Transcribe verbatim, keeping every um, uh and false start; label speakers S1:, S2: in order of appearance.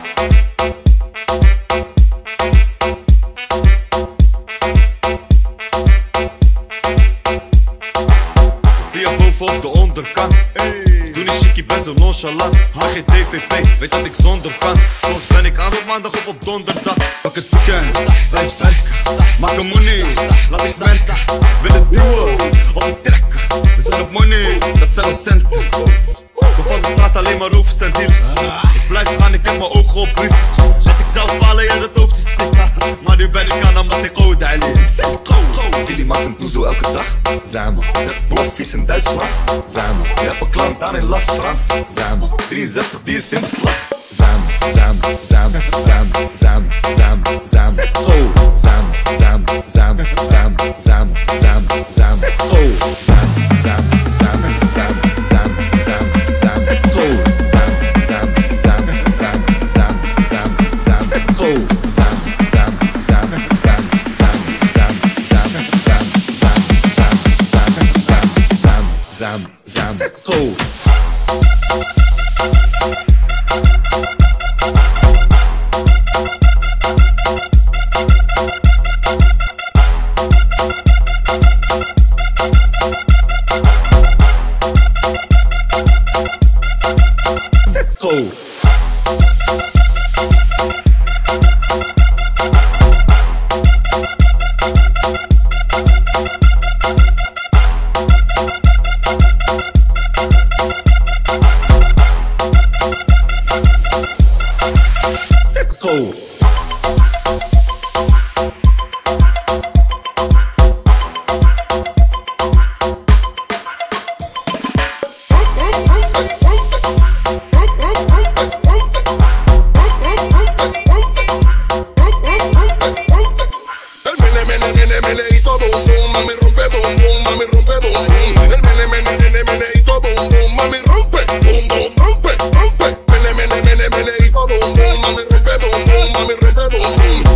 S1: Via boven of de onderkant, hey. Doe niet chickie, ben zo nonchalant. H G T V P, weet dat ik zonder kan. Soms ben ik aan op maandag of op donderdag. Fuck het weekend, blijf werken. Maak een money, laat eens merken. Wil het duwen of het trekken. We zijn op money, dat zijn ons centen. We van de straat alleen maar roofers en dealers. Ik blijf gaan, ik heb mijn ogen op brief. Laat ik zelf falen, jij dat ook te stikken. Maar nu ben ik aan omdat ik oude Ali. Ik zeg het gauw.
S2: Jullie maakt een poezo elke dag. Samen. Zet bloffies in Duitsland. Samen. Je hebt een klant daar in Las Frans. Samen. drieënzestig die is in beslag. Samen. Samen. Samen. Samen. Samen. Samen. Samen. Zet go. Samen. Samen. Samen. Samen. Samen. Samen. Samen. Zet go. Samen. Samen. Samen. Samen. Samen. Samen. Samen. Zet go. Samen. Samen. Samen. Samen. Samen. Samen. Samen. Zet go. Samen. Samen. Samen. Samen. Samen. Samen. Samen. Samen. Samen. Samen. Zet go. Zet go. Zet go.
S3: Mami rompe boom boom, mami rompe boom boom. El mene mene mene meneito boom boom, mami rompe boom boom, rompe rompe. Mene mene mene meneito boom boom, mami rompe boom boom, mami rompe boom boom.